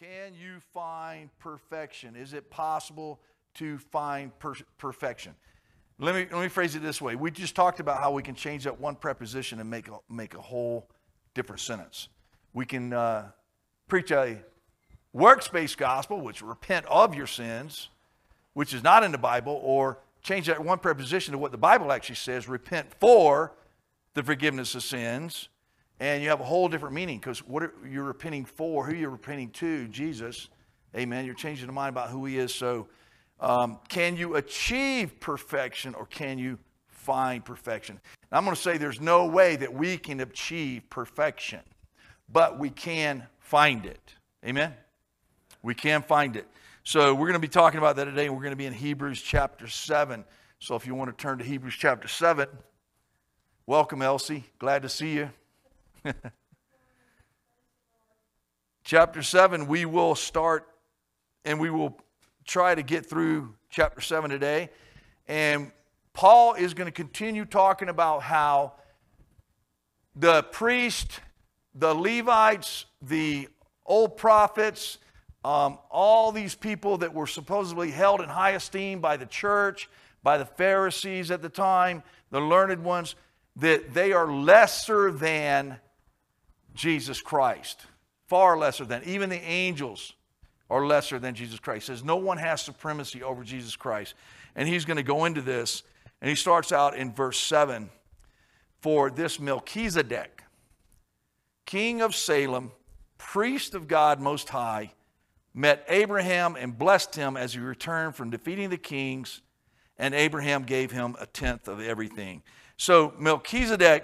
Can you find perfection? Is it possible to find perfection? Let me phrase it this way. We just talked about how we can change that one preposition and make a whole different sentence. We can preach a works-based gospel, which repent of your sins, which is not in the Bible, or change that one preposition to what the Bible actually says, repent for the forgiveness of sins, and you have a whole different meaning, because what you're repenting for, who you're repenting to, Jesus, amen, you're changing the mind about who he is. So can you achieve perfection, or can you find perfection? Now, I'm going to say there's no way that we can achieve perfection, but we can find it, amen? We can find it. So we're going to be talking about that today, and we're going to be in Hebrews chapter 7. So if you want to turn to Hebrews chapter 7, welcome, Elsie. Glad to see you. Chapter 7, we will start, and we will try to get through chapter 7 today. And Paul is going to continue talking about how the priest, the Levites, the old prophets, all these people that were supposedly held in high esteem by the church, by the Pharisees at the time, the learned ones, that they are lesser than Jesus Christ. Far lesser than. Even the angels are lesser than Jesus Christ. He says no one has supremacy over Jesus Christ. And he's going to go into this. And he starts out in verse 7. For this Melchizedek, king of Salem, priest of God Most High, met Abraham and blessed him as he returned from defeating the kings, and Abraham gave him a tenth of everything. So Melchizedek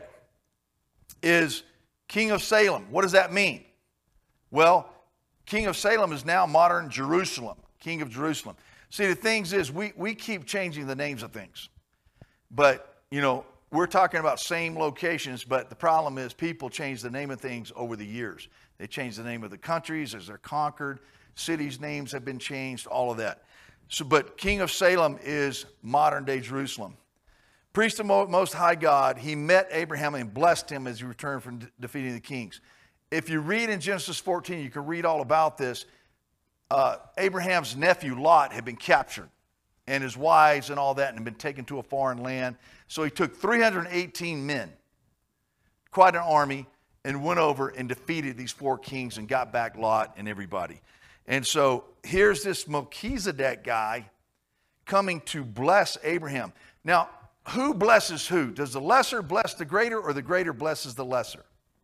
is king of Salem. What does that mean? Well, king of Salem is now modern Jerusalem, king of Jerusalem. See, the thing is, we keep changing the names of things. But, you know, we're talking about same locations, but the problem is people change the name of things over the years. They change the name of the countries as they're conquered. Cities' names have been changed, all of that. So, but king of Salem is modern-day Jerusalem. Priest of Most High God, he met Abraham and blessed him as he returned from defeating the kings. If you read in Genesis 14, you can read all about this. Abraham's nephew Lot had been captured, and his wives and all that, and had been taken to a foreign land. So he took 318 men, quite an army, and went over and defeated these 4 kings and got back Lot and everybody. And so here's this Melchizedek guy coming to bless Abraham. Now, who blesses who? Does the lesser bless the greater, or the greater blesses the lesser?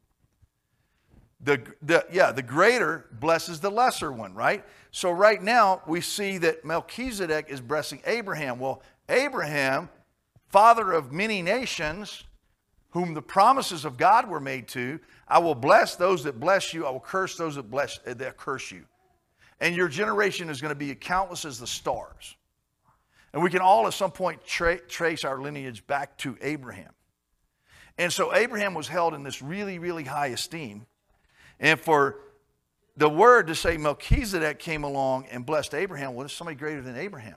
The greater blesses the lesser one, right? So right now we see that Melchizedek is blessing Abraham. Well, Abraham, father of many nations, whom the promises of God were made to, I will bless those that bless you. I will curse those that curse you. And your generation is going to be countless as the stars. And we can all at some point trace our lineage back to Abraham. And so Abraham was held in this really, really high esteem. And for the word to say Melchizedek came along and blessed Abraham, well, there's somebody greater than Abraham.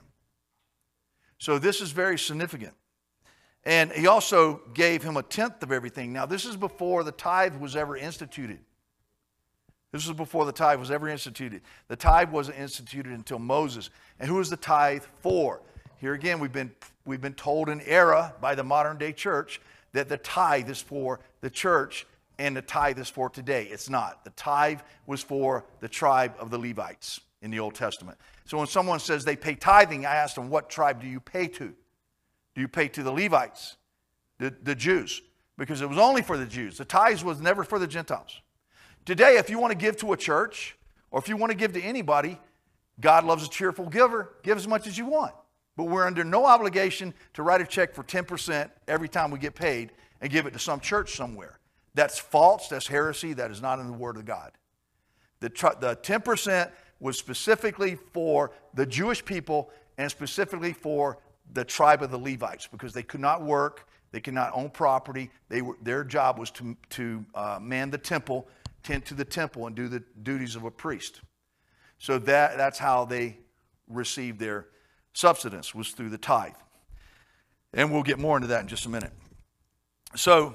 So this is very significant. And he also gave him a tenth of everything. Now, this is before the tithe was ever instituted. This was before the tithe was ever instituted. The tithe wasn't instituted until Moses. And who was the tithe for? Here again, we've been told in error by the modern day church that the tithe is for the church and the tithe is for today. It's not. The tithe was for the tribe of the Levites in the Old Testament. So when someone says they pay tithing, I ask them, what tribe do you pay to? Do you pay to the Levites, the Jews? Because it was only for the Jews. The tithes was never for the Gentiles. Today, if you want to give to a church, or if you want to give to anybody, God loves a cheerful giver. Give as much as you want. But we're under no obligation to write a check for 10% every time we get paid and give it to some church somewhere. That's false. That's heresy. That is not in the Word of God. The 10% was specifically for the Jewish people and specifically for the tribe of the Levites, because they could not work. They could not own property. Their job was to man the temple, tend to the temple, and do the duties of a priest. So that's how they received their subsistence, was through the tithe. And we'll get more into that in just a minute. So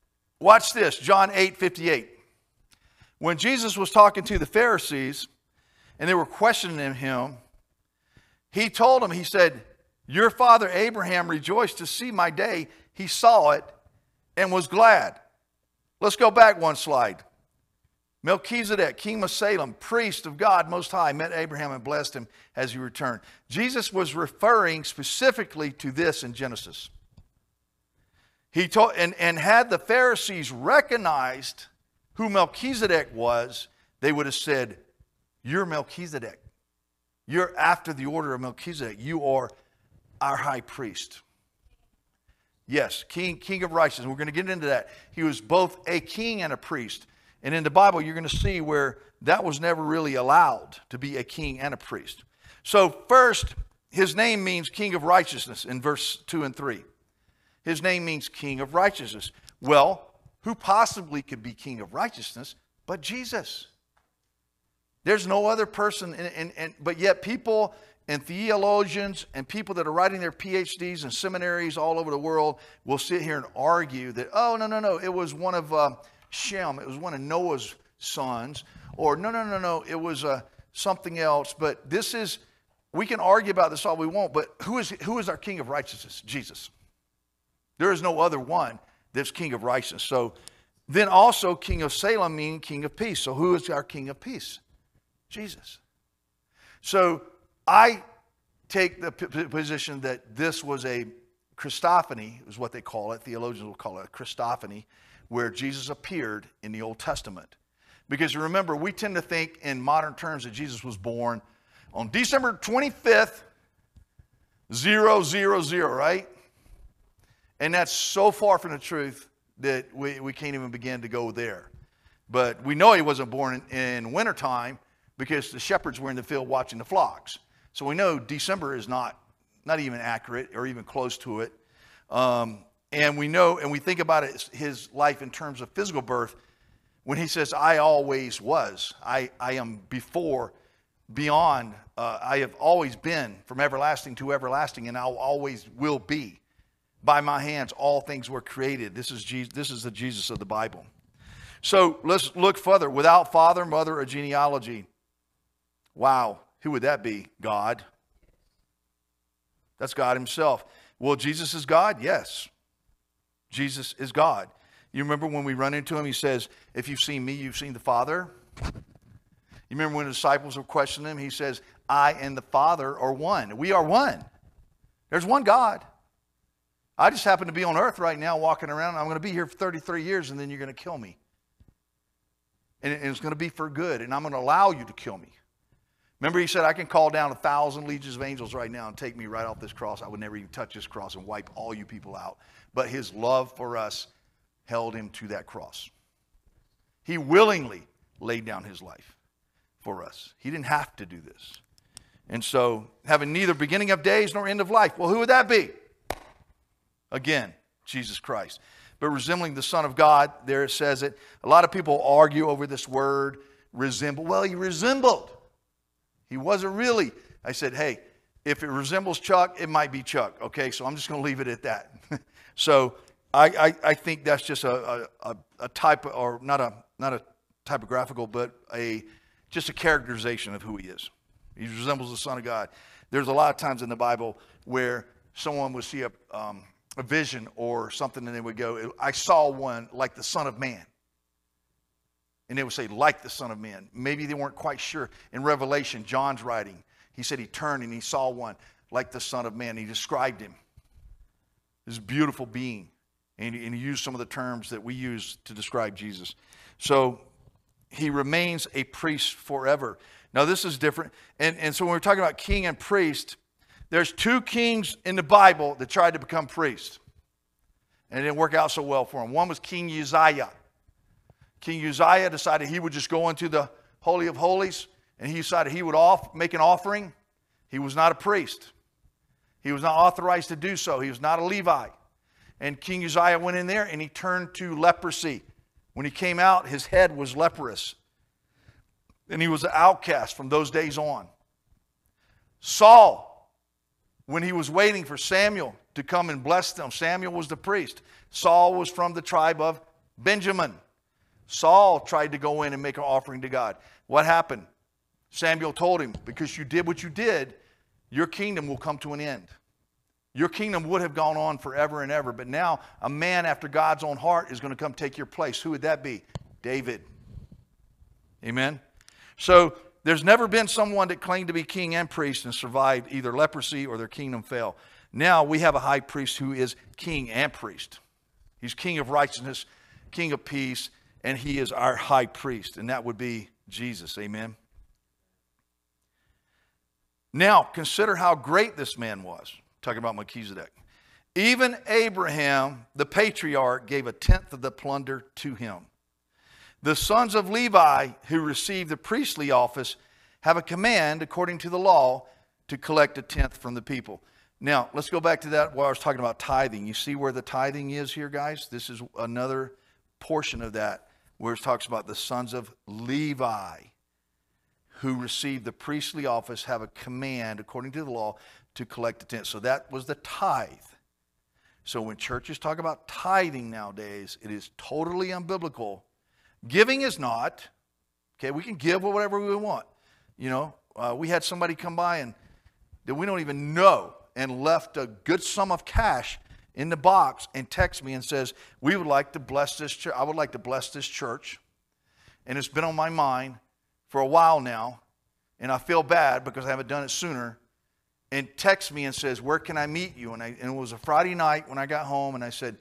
watch this, John 8:58. When Jesus was talking to the Pharisees, and they were questioning him, he told them, he said, your father Abraham rejoiced to see my day. He saw it and was glad. Let's go back one slide. Melchizedek, king of Salem, priest of God Most High, met Abraham and blessed him as he returned. Jesus was referring specifically to this in Genesis. He told, and had the Pharisees recognized who Melchizedek was, they would have said, you're Melchizedek. You're after the order of Melchizedek. You are our high priest. Yes, king of righteousness. We're going to get into that. He was both a king and a priest. And in the Bible, you're going to see where that was never really allowed, to be a king and a priest. So first, his name means king of righteousness in verse 2 and 3. His name means king of righteousness. Well, who possibly could be king of righteousness but Jesus? There's no other person, but yet people and theologians and people that are writing their PhDs in seminaries all over the world will sit here and argue that, oh, no, it was one of Shem, it was one of Noah's sons, or no, it was something else. But this is, we can argue about this all we want, but who is our king of righteousness? Jesus. There is no other one that's king of righteousness. So then also king of Salem means king of peace. So who is our king of peace? Jesus. So I take the position that this was a Christophany, is what they call it. Theologians will call it a Christophany, where Jesus appeared in the Old Testament. Because remember, we tend to think in modern terms that Jesus was born on December 25th, 000, right? And that's so far from the truth that we can't even begin to go there. But we know he wasn't born in wintertime because the shepherds were in the field watching the flocks. So we know December is not even accurate or even close to it. And we know, and we think about it, his life in terms of physical birth, when he says, I always was, I am before, beyond, I have always been from everlasting to everlasting, and I always will be. By my hands, all things were created. This is the Jesus of the Bible. So let's look further. Without father, mother, or genealogy. Wow, who would that be? God. That's God himself. Well, Jesus is God? Yes. Jesus is God. You remember when we run into him, he says, if you've seen me, you've seen the Father. You remember when the disciples were questioning him, he says, I and the Father are one. We are one. There's one God. I just happen to be on earth right now walking around. I'm going to be here for 33 years and then you're going to kill me. And it's going to be for good. And I'm going to allow you to kill me. Remember he said, I can call down 1,000 legions of angels right now and take me right off this cross. I would never even touch this cross and wipe all you people out. But his love for us held him to that cross. He willingly laid down his life for us. He didn't have to do this. And so having neither beginning of days nor end of life. Well, who would that be? Again, Jesus Christ. But resembling the Son of God, there it says it. A lot of people argue over this word, resemble. Well, he resembled. He wasn't really. I said, hey, if it resembles Chuck, it might be Chuck. Okay, so I'm just going to leave it at that. So I think that's just a type, or not a typographical, but just a characterization of who he is. He resembles the Son of God. There's a lot of times in the Bible where someone would see a vision or something, and they would go, I saw one like the Son of Man. And they would say, like the Son of Man. Maybe they weren't quite sure. In Revelation, John's writing, he said he turned and he saw one like the Son of Man. He described him, this beautiful being. And he used some of the terms that we use to describe Jesus. So he remains a priest forever. Now this is different. And so when we're talking about king and priest, there's two kings in the Bible that tried to become priests. And it didn't work out so well for them. One was King Uzziah. King Uzziah decided he would just go into the Holy of Holies, and he decided he would make an offering. He was not a priest. He was not authorized to do so. He was not a Levi. And King Uzziah went in there, and he turned to leprosy. When he came out, his head was leprous. And he was an outcast from those days on. Saul, when he was waiting for Samuel to come and bless them, Samuel was the priest. Saul was from the tribe of Benjamin. Saul tried to go in and make an offering to God. What happened? Samuel told him, because you did what you did, your kingdom will come to an end. Your kingdom would have gone on forever and ever, but now a man after God's own heart is going to come take your place. Who would that be? David. Amen? So there's never been someone that claimed to be king and priest and survived either leprosy or their kingdom fell. Now we have a high priest who is king and priest. He's king of righteousness, king of peace, and he is our high priest, and that would be Jesus. Amen? Now, consider how great this man was. Talking about Melchizedek. Even Abraham, the patriarch, gave a tenth of the plunder to him. The sons of Levi, who received the priestly office, have a command, according to the law, to collect a tenth from the people. Now, let's go back to that while I was talking about tithing. You see where the tithing is here, guys? This is another portion of that where it talks about the sons of Levi, who received the priestly office, have a command, according to the law, to collect a tenth. So that was the tithe. So when churches talk about tithing nowadays, it is totally unbiblical. Giving is not. Okay, we can give whatever we want. You know, we had somebody come by and that we don't even know and left a good sum of cash in the box and text me and says, we would like to bless this church. I would like to bless this church. And it's been on my mind for a while now. And I feel bad because I haven't done it sooner. And texts me and says, where can I meet you? And it was a Friday night when I got home, and I said,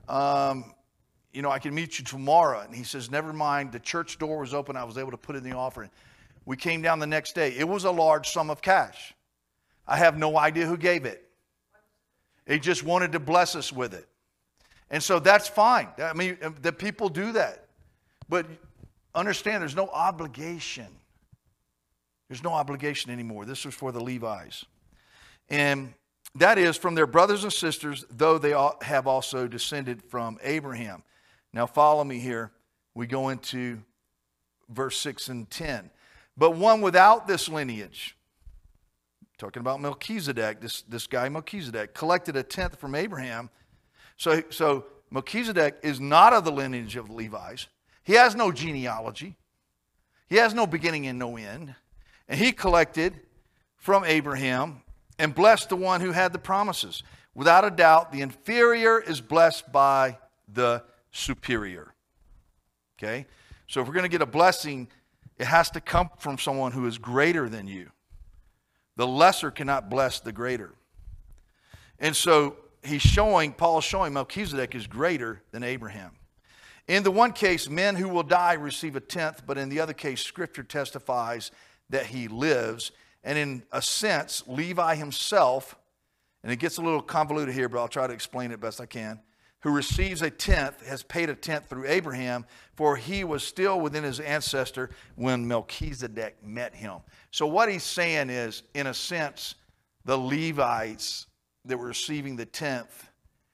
you know, I can meet you tomorrow. And he says, never mind. The church door was open. I was able to put in the offering. We came down the next day. It was a large sum of cash. I have no idea who gave it. He just wanted to bless us with it. And so that's fine. I mean, the people do that. But understand, there's no obligation. There's no obligation anymore. This was for the Levites. And that is from their brothers and sisters, though they have also descended from Abraham. Now follow me here. We go into verse 6 and 10. But one without this lineage, talking about Melchizedek, this guy Melchizedek, collected a tenth from Abraham. So Melchizedek is not of the lineage of the Levites. He has no genealogy. He has no beginning and no end. And he collected from Abraham and blessed the one who had the promises. Without a doubt, the inferior is blessed by the superior. Okay? So if we're going to get a blessing, it has to come from someone who is greater than you. The lesser cannot bless the greater. And so Paul's showing Melchizedek is greater than Abraham. In the one case, men who will die receive a tenth, but in the other case, Scripture testifies that he lives. And in a sense, Levi himself, and it gets a little convoluted here, but I'll try to explain it best I can, who receives a tenth, has paid a tenth through Abraham, for he was still within his ancestor when Melchizedek met him. So what he's saying is, in a sense, the Levites that were receiving the tenth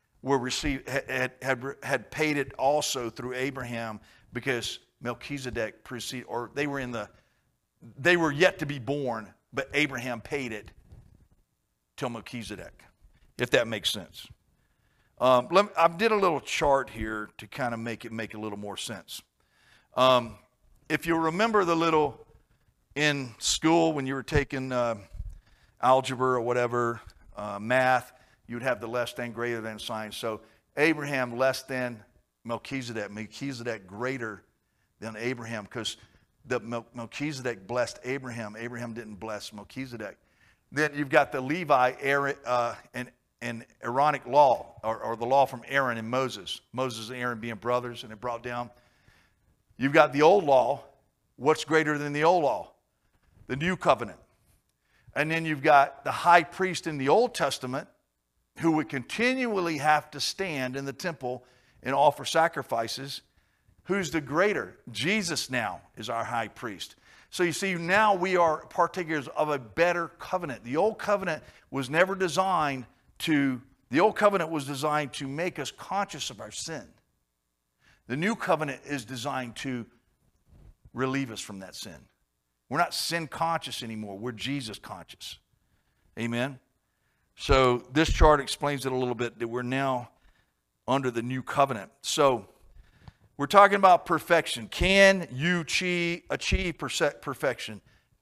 had paid it also through Abraham, because Melchizedek preceded, or they were yet to be born, but Abraham paid it to Melchizedek, if that makes sense. I did a little chart here to kind of make it make a little more sense. If you remember in school when you were taking algebra or whatever, math, you would have the less than, greater than sign. So Abraham less than Melchizedek, Melchizedek greater than Abraham, because Melchizedek blessed Abraham. Abraham didn't bless Melchizedek. Then you've got the Levi and Aaronic law, or the law from Aaron and Moses. Moses and Aaron being brothers, and it brought down. You've got the old law. What's greater than the old law? The new covenant. And then you've got the high priest in the Old Testament, who would continually have to stand in the temple and offer sacrifices. Who's the greater? Jesus now is our high priest. So you see, now we are partakers of a better covenant. The old covenant was never designed to make us conscious of our sin. The new covenant is designed to relieve us from that sin. We're not sin conscious anymore. We're Jesus conscious. Amen? So this chart explains it a little bit, that we're now under the new covenant. So we're talking about perfection. Can you achieve perfection?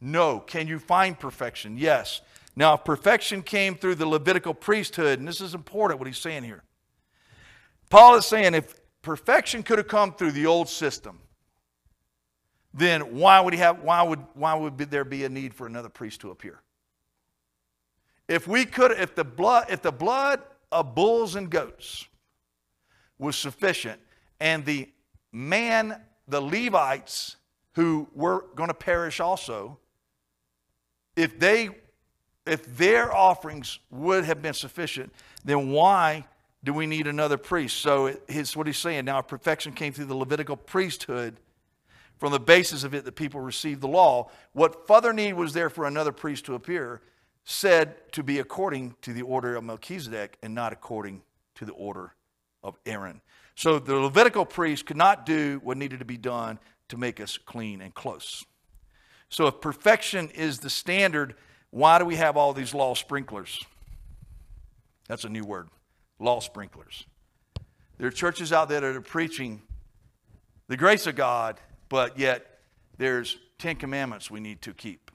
No. Can you find perfection? Yes. Now, if perfection came through the Levitical priesthood, and this is important what he's saying here. Paul is saying if perfection could have come through the old system, then why would there be a need for another priest to appear? If the blood of bulls and goats was sufficient, and the Levites who were going to perish also, if their offerings would have been sufficient, then why do we need another priest? So here's what he's saying. Now, if perfection came through the Levitical priesthood, from the basis of it, the people received the law. What further need was there for another priest to appear, said to be according to the order of Melchizedek and not according to the order of Aaron. So the Levitical priest could not do what needed to be done to make us clean and close. So if perfection is the standard, why do we have all these law sprinklers? That's a new word, law sprinklers. There are churches out there that are preaching the grace of God, but yet there's 10 commandments we need to keep.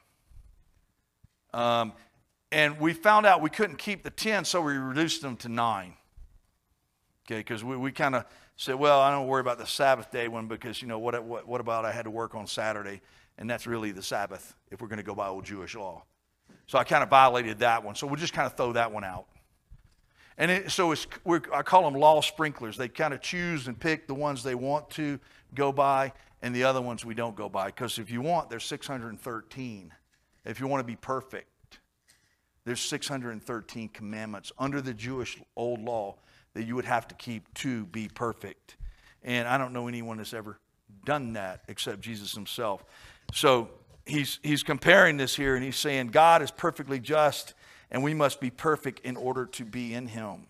And we found out we couldn't keep the 10, so we reduced them to 9. Okay, because we kind of said, well, I don't worry about the Sabbath day one because, you know, what about I had to work on Saturday? And that's really the Sabbath if we're going to go by old Jewish law. So I kind of violated that one. So we'll just kind of throw that one out. And I call them law sprinklers. They kind of choose and pick the ones they want to go by and the other ones we don't go by. Because if you want, there's 613. If you want to be perfect, there's 613 commandments under the Jewish old law that you would have to keep to be perfect. And I don't know anyone that's ever done that except Jesus himself. So he's comparing this here, and he's saying God is perfectly just, and we must be perfect in order to be in him.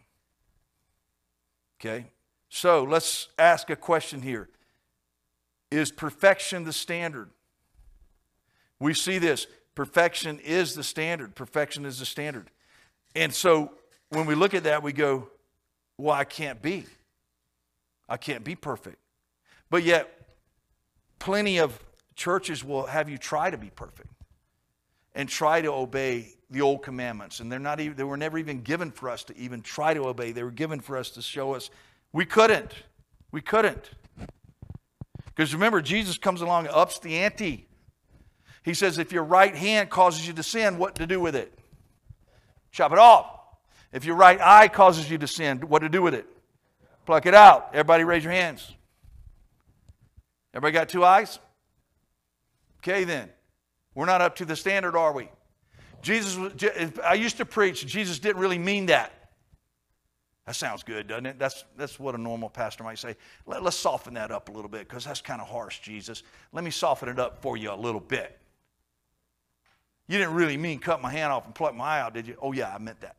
Okay? So let's ask a question here. Is perfection the standard? We see this. Perfection is the standard. Perfection is the standard. And so when we look at that, we go, well, I can't be perfect. But yet, plenty of churches will have you try to be perfect and try to obey the old commandments. And they were never even given for us to even try to obey. They were given for us to show us we couldn't. We couldn't. Because remember, Jesus comes along and ups the ante. He says, if your right hand causes you to sin, what to do with it? Chop it off. If your right eye causes you to sin, what to do with it? Pluck it out. Everybody raise your hands. Everybody got 2 eyes? Okay then. We're not up to the standard, are we? I used to preach, Jesus didn't really mean that. That sounds good, doesn't it? That's what a normal pastor might say. Let's soften that up a little bit because that's kind of harsh, Jesus. Let me soften it up for you a little bit. You didn't really mean cut my hand off and pluck my eye out, did you? Oh, yeah, I meant that.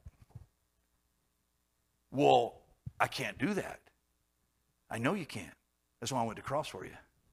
Well, I can't do that. I know you can't. That's why I went to the cross for you.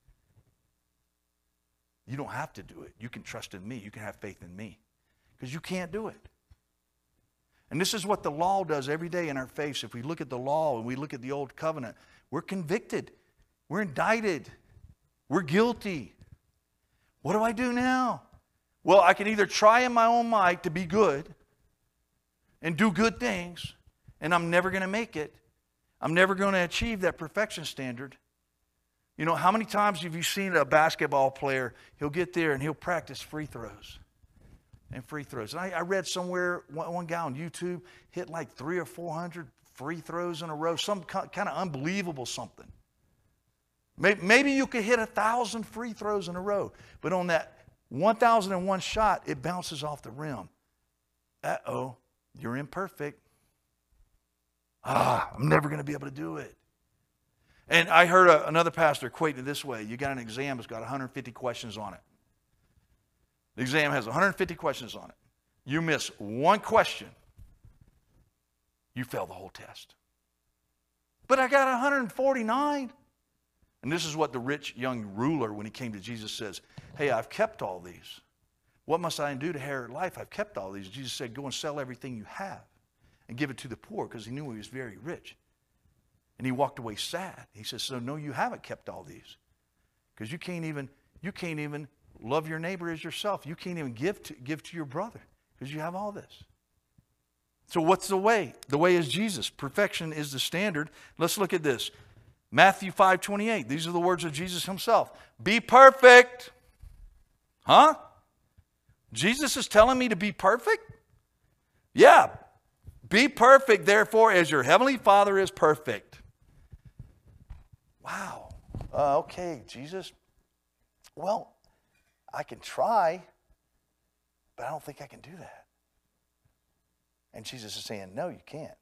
You don't have to do it. You can trust in me. You can have faith in me because you can't do it. And this is what the law does every day in our face. If we look at the law and we look at the old covenant, we're convicted. We're indicted. We're guilty. What do I do now? Well, I can either try in my own might to be good and do good things, and I'm never going to make it. I'm never going to achieve that perfection standard. You know, how many times have you seen a basketball player, he'll get there and he'll practice free throws and free throws. And I read somewhere, one guy on YouTube hit like 300 or 400 free throws in a row, some kind of unbelievable something. Maybe you could hit 1,000 free throws in a row, but on that 1,001 shot, it bounces off the rim. Uh-oh, you're imperfect. I'm never going to be able to do it. And I heard another pastor equate it this way. You got an exam that's got 150 questions on it. The exam has 150 questions on it. You miss one question, you fail the whole test. But I got 149. And this is what the rich young ruler, when he came to Jesus, says, hey, I've kept all these. What must I do to inherit life? I've kept all these. Jesus said, go and sell everything you have and give it to the poor, because he knew he was very rich. And he walked away sad. He says, so no, you haven't kept all these, because you can't even love your neighbor as yourself. You can't even give to your brother because you have all this. So what's the way? The way is Jesus. Perfection is the standard. Let's look at this. Matthew 5:28. These are the words of Jesus himself. Be perfect. Huh? Jesus is telling me to be perfect? Yeah. Be perfect, therefore, as your heavenly Father is perfect. Wow. Okay, Jesus. Well, I can try, but I don't think I can do that. And Jesus is saying, no, you can't.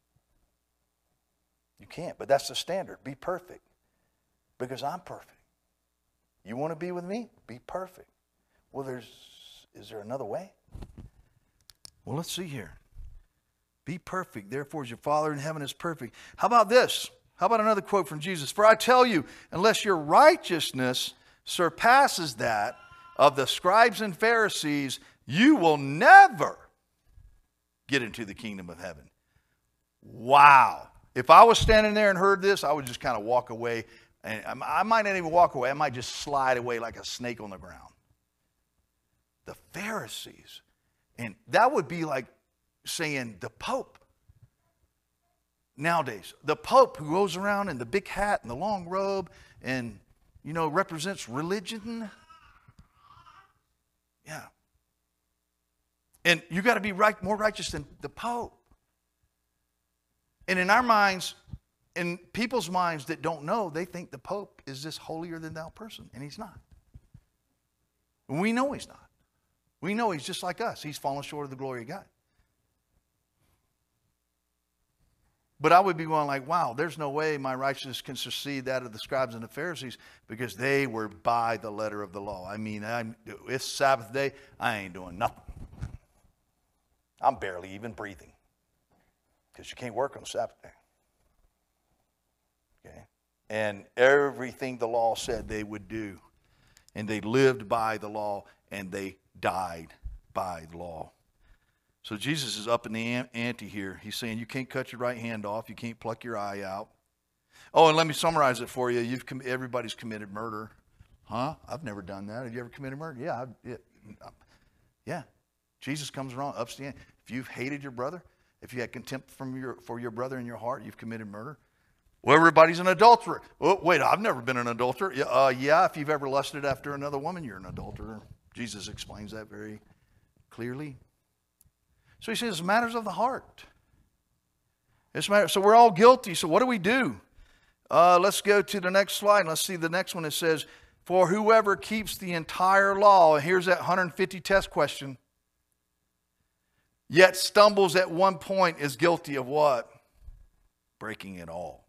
You can't, but that's the standard. Be perfect, because I'm perfect. You want to be with me? Be perfect. Well, is there another way? Well, let's see here. Be perfect, therefore, as your Father in heaven is perfect. How about this? How about another quote from Jesus? For I tell you, unless your righteousness surpasses that of the scribes and Pharisees, you will never get into the kingdom of heaven. Wow. If I was standing there and heard this, I would just kind of walk away. And I might not even walk away. I might just slide away like a snake on the ground. The Pharisees. And that would be like saying the Pope. Nowadays, the Pope who goes around in the big hat and the long robe and, represents religion. Yeah. And you got to be more righteous than the Pope. And in our minds, in people's minds that don't know, they think the Pope is this holier than thou person, and he's not. And we know he's not. We know he's just like us. He's fallen short of the glory of God. But I would be going like, wow, there's no way my righteousness can succeed that of the scribes and the Pharisees because they were by the letter of the law. I mean, it's Sabbath day. I ain't doing nothing. I'm barely even breathing because you can't work on Sabbath day. Okay? And everything the law said they would do. And they lived by the law and they died by the law. So Jesus is up in the ante here. He's saying you can't cut your right hand off. You can't pluck your eye out. Oh, and let me summarize it for you. Everybody's committed murder. Huh? I've never done that. Have you ever committed murder? Yeah. Jesus comes along, ups the ante. If you've hated your brother, if you had contempt for your brother in your heart, you've committed murder. Well, everybody's an adulterer. Oh, wait, I've never been an adulterer. Yeah, if you've ever lusted after another woman, you're an adulterer. Jesus explains that very clearly. So he says, matters of the heart. So we're all guilty. So what do we do? Let's go to the next slide. Let's see the next one. It says, for whoever keeps the entire law, and here's that 150 test question, yet stumbles at one point is guilty of what? Breaking it all.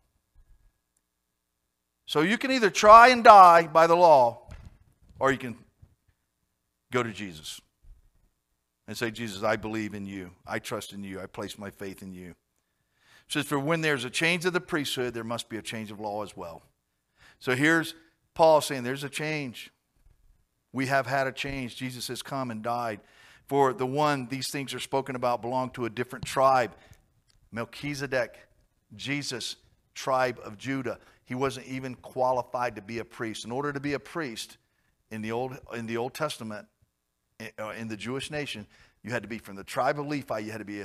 So you can either try and die by the law, or you can go to Jesus and say, Jesus, I believe in you. I trust in you. I place my faith in you. It says, for when there's a change of the priesthood, there must be a change of law as well. So here's Paul saying there's a change. We have had a change. Jesus has come and died. For the one these things are spoken about belonged to a different tribe. Melchizedek, Jesus, tribe of Judah. He wasn't even qualified to be a priest. In order to be a priest in the Old Testament, in the Jewish nation, you had to be from the tribe of Levi. You had to be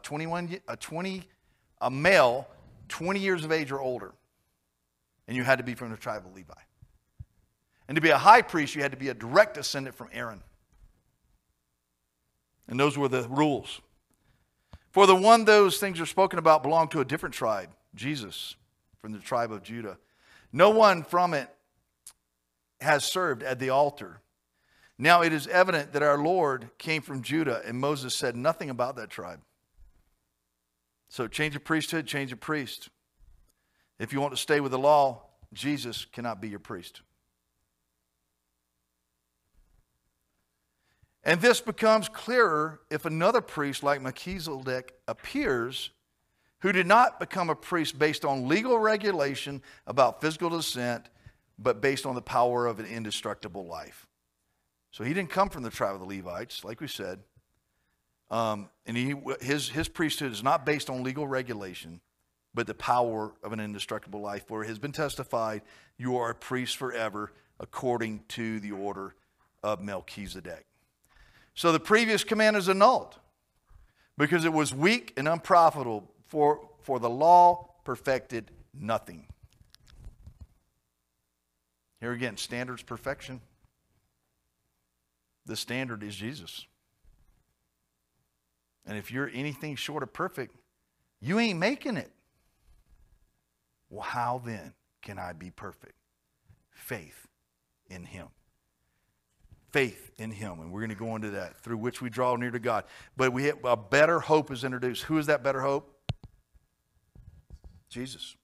a male, 20 years of age or older. And you had to be from the tribe of Levi. And to be a high priest, you had to be a direct descendant from Aaron. And those were the rules. For the one those things are spoken about belonged to a different tribe, Jesus, from the tribe of Judah. No one from it has served at the altar. Now it is evident that our Lord came from Judah, and Moses said nothing about that tribe. So change of priesthood, change of priest. If you want to stay with the law, Jesus cannot be your priest. And this becomes clearer if another priest like Melchizedek appears, who did not become a priest based on legal regulation about physical descent, but based on the power of an indestructible life. So he didn't come from the tribe of the Levites, like we said. And his priesthood is not based on legal regulation, but the power of an indestructible life. For it has been testified, you are a priest forever, according to the order of Melchizedek. So the previous command is annulled because it was weak and unprofitable, for the law perfected nothing. Here again, standard's perfection. The standard is Jesus. And if you're anything short of perfect, you ain't making it. Well, how then can I be perfect? Faith in Him. Faith in Him. And we're going to go into that, through which we draw near to God. But we have a better hope is introduced. Who is that better hope? Jesus.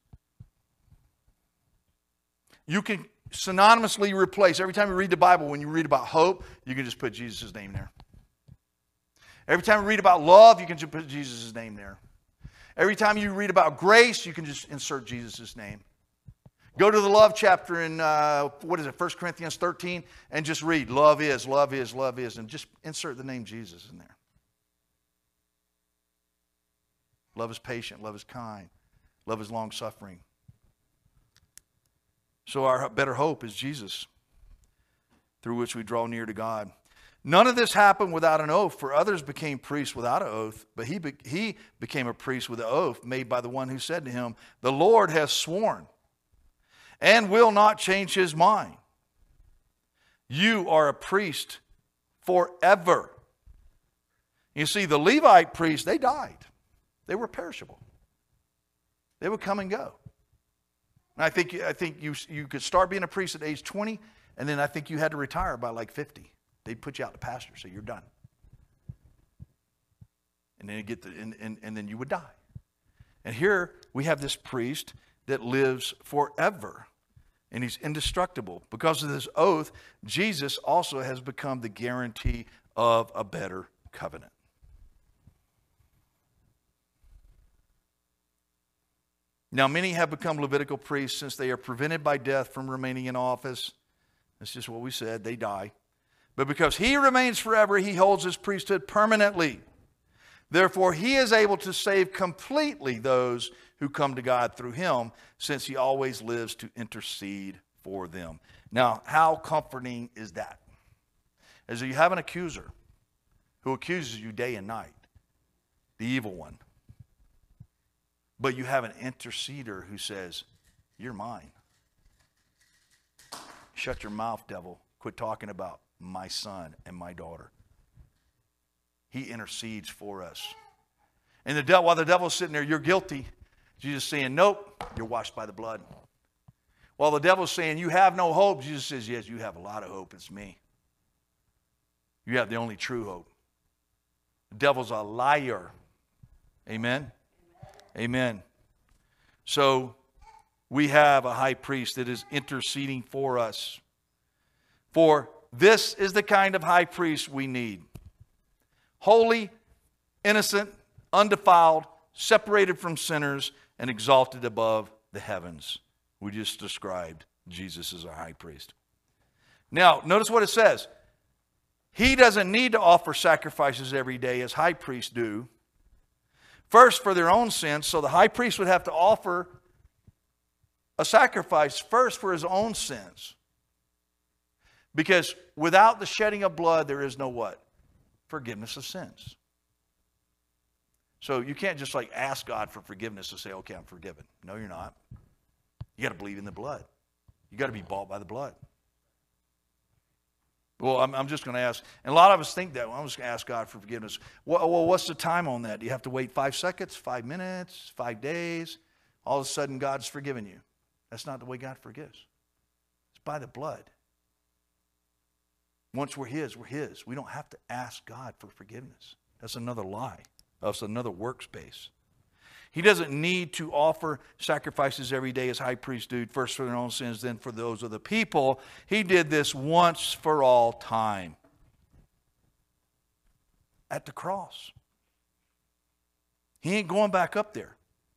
You can synonymously replace, every time you read the Bible, when you read about hope, you can just put Jesus' name there. Every time you read about love, you can just put Jesus' name there. Every time you read about grace, you can just insert Jesus' name. Go to the love chapter in, 1 Corinthians 13, and just read, love is, love is, love is, and just insert the name Jesus in there. Love is patient, love is kind, love is long-suffering. So our better hope is Jesus, through which we draw near to God. None of this happened without an oath, for others became priests without an oath, but he became a priest with an oath made by the one who said to him, the Lord has sworn and will not change his mind. You are a priest forever. You see, the Levite priests, they died. They were perishable. They would come and go. And I think you could start being a priest at age 20, and then I think you had to retire by like 50. They'd put you out to pasture, so you're done. And then and then you would die. And here we have this priest that lives forever, and he's indestructible. Because of this oath, Jesus also has become the guarantee of a better covenant. Now, many have become Levitical priests since they are prevented by death from remaining in office. That's just what we said. They die. But because he remains forever, he holds his priesthood permanently. Therefore, he is able to save completely those who come to God through him, since he always lives to intercede for them. Now, how comforting is that? As you have an accuser who accuses you day and night, the evil one. But you have an interceder who says, you're mine. Shut your mouth, devil. Quit talking about my son and my daughter. He intercedes for us. And while the devil's sitting there, you're guilty. Jesus saying, nope, you're washed by the blood. While the devil's saying, you have no hope, Jesus says, yes, you have a lot of hope. It's me. You have the only true hope. The devil's a liar. Amen? Amen. So we have a high priest that is interceding for us. For this is the kind of high priest we need. Holy, innocent, undefiled, separated from sinners, and exalted above the heavens. We just described Jesus as our high priest. Now, notice what it says. He doesn't need to offer sacrifices every day as high priests do. First, for their own sins. So the high priest would have to offer a sacrifice first for his own sins. Because without the shedding of blood, there is no what? Forgiveness of sins. So you can't just like ask God for forgiveness and say, okay, I'm forgiven. No, you're not. You got to believe in the blood. You got to be bought by the blood. Well, I'm just going to ask, and a lot of us think that. Well, I'm just going to ask God for forgiveness. Well, what's the time on that? Do you have to wait 5 seconds, 5 minutes, 5 days? All of a sudden, God's forgiven you. That's not the way God forgives. It's by the blood. Once we're His, we're His. We don't have to ask God for forgiveness. That's another lie. That's another workspace. He doesn't need to offer sacrifices every day as high priests do, first for their own sins, then for those of the people. He did this once for all time at the cross. He ain't going back up there.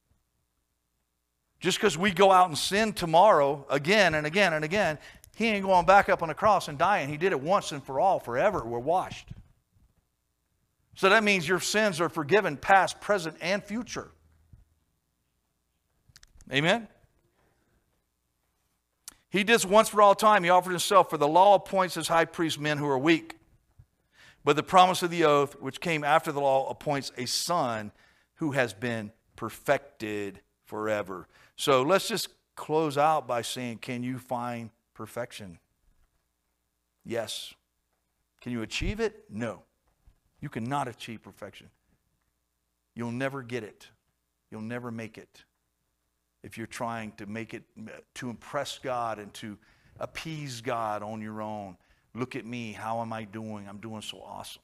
Just because we go out and sin tomorrow again and again and again, He ain't going back up on the cross and dying. He did it once and for all, forever. We're washed. So that means your sins are forgiven, past, present, and future. Amen? He did this once for all time. He offered himself, for the law appoints as high priest men who are weak. But the promise of the oath, which came after the law, appoints a son who has been perfected forever. So let's just close out by saying, can you find perfection? Yes. Can you achieve it? No. You cannot achieve perfection. You'll never get it. You'll never make it. If you're trying to make it, to impress God and to appease God on your own. Look at me. How am I doing? I'm doing so awesome.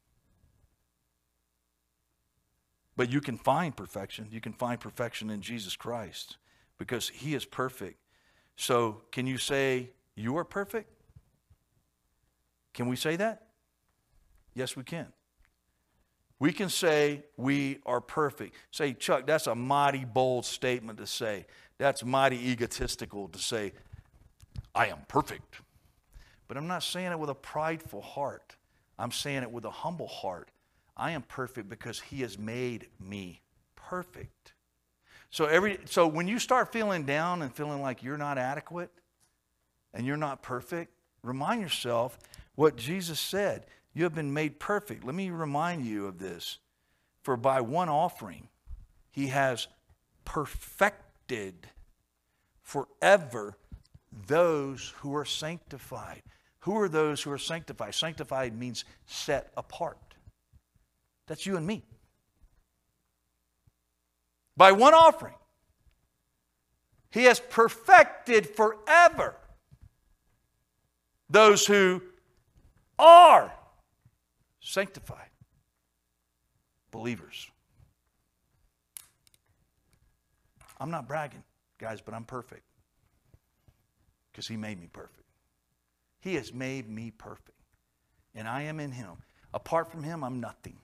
But you can find perfection. You can find perfection in Jesus Christ because He is perfect. So can you say you are perfect? Can we say that? Yes, we can. We can say we are perfect. Say, Chuck, that's a mighty bold statement to say. That's mighty egotistical to say, I am perfect. But I'm not saying it with a prideful heart. I'm saying it with a humble heart. I am perfect because He has made me perfect. So when you start feeling down and feeling like you're not adequate and you're not perfect, remind yourself what Jesus said. You have been made perfect. Let me remind you of this. For by one offering, He has perfected forever those who are sanctified. Who are those who are sanctified? Sanctified means set apart. That's you and me. By one offering, He has perfected forever those who are sanctified believers. I'm not bragging, guys, but I'm perfect because He made me perfect. He has made me perfect, and I am in Him. Apart from Him, I'm nothing.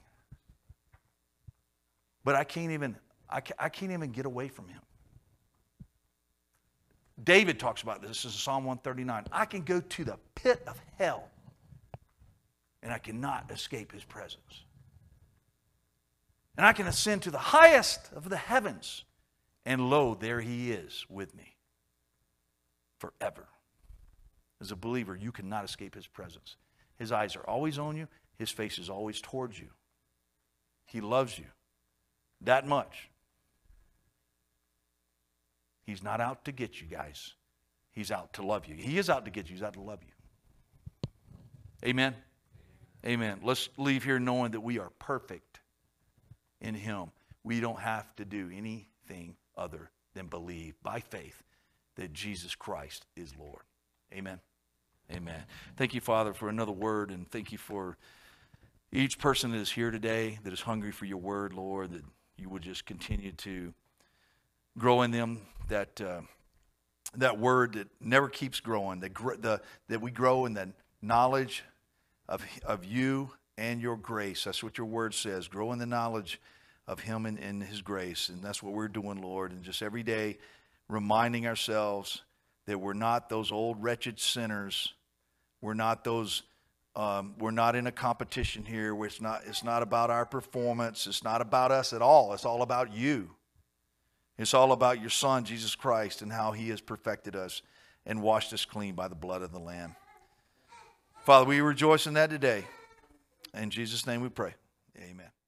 But I can't even get away from Him. David talks about this. This is Psalm 139. I can go to the pit of hell, and I cannot escape His presence. And I can ascend to the highest of the heavens, and lo, there He is with me forever. As a believer, you cannot escape His presence. His eyes are always on you. His face is always towards you. He loves you that much. He's not out to get you, guys. He's out to love you. He is out to get you. He's out to love you. Amen? Amen. Let's leave here knowing that we are perfect in Him. We don't have to do anything other than believe by faith that Jesus Christ is Lord. Amen. Amen. Thank you, Father, for another word, and thank you for each person that is here today that is hungry for your word, Lord, that you would just continue to grow in them that word that never keeps growing, that we grow in the knowledge of you and your grace. That's what your word says. Grow in the knowledge of Him and His grace. And that's what we're doing, Lord. And just every day reminding ourselves that we're not those old wretched sinners. We're not those. We're not in a competition here. Where it's not about our performance. It's not about us at all. It's all about you. It's all about your Son, Jesus Christ, and how He has perfected us and washed us clean by the blood of the Lamb. Father, we rejoice in that today. In Jesus' name we pray. Amen.